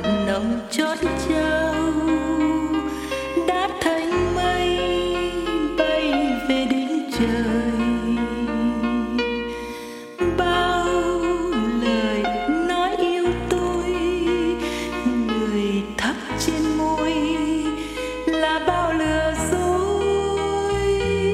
nồng chót trao đã thành mây bay về đỉnh trời. Bao lời nói yêu tôi người thắp trên môi là bao lừa dối.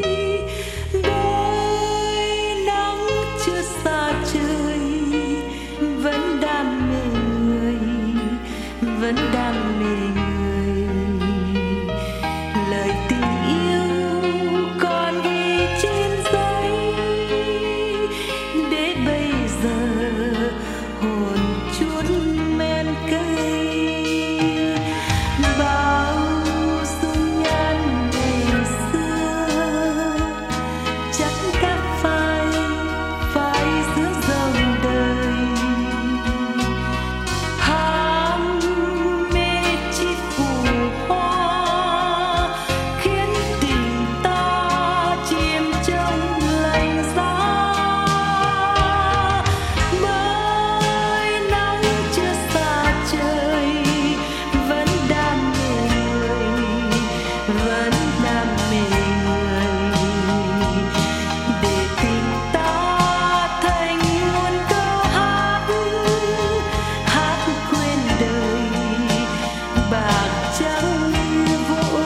Đôi nắng chưa xa trời vẫn đam mê người, vẫn đam mê người. Lời tình yêu còn ghi trên giấy để bây giờ hồn chút men cây. Bao dung nhan ngày xưa chắc đã phai giữa dòng đời. Ham mê chi phủ hoa khiến tình ta chìm trong lạnh giá. Bởi nắng chưa xa trời vẫn đam mê người, vẫn đam mê người. Để tình ta thành muôn câu hát, hát quên đời bạc trắng như vội.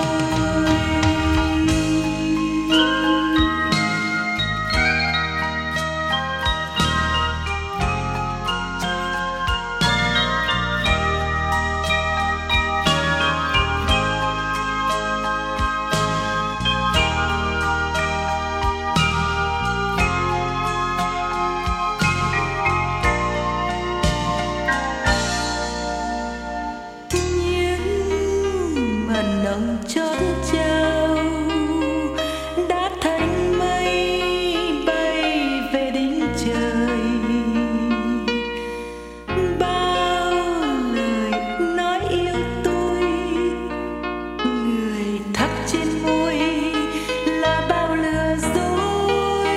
Nhưng mà nồng chót trao đã thành mây bay về đỉnh trời. Bao lời nói yêu tôi người thắp trên môi là bao lừa dối.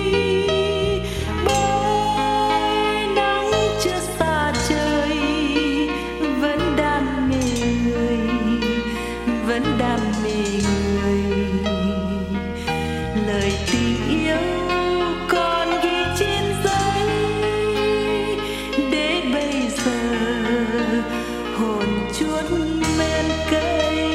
Bởi nắng chưa xa trời vẫn đam mê người, vẫn đam mê người. Lời tình yêu còn ghi trên giấy để bây giờ hồn chuốt men cây.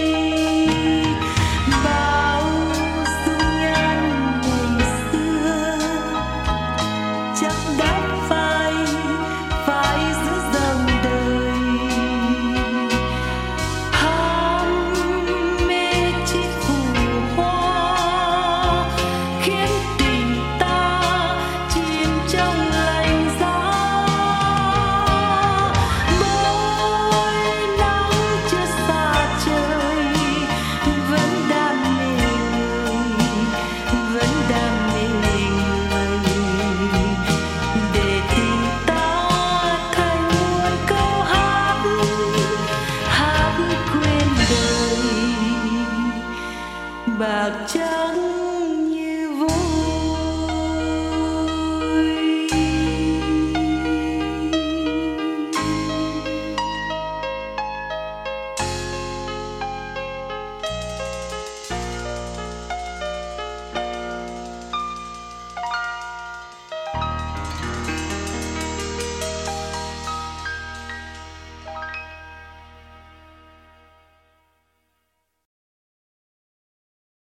Bao dung nhan ngày xưa chắc đã phai giữa dòng đời. Ham mê chi phủ hoa khiến tình ta chìm trong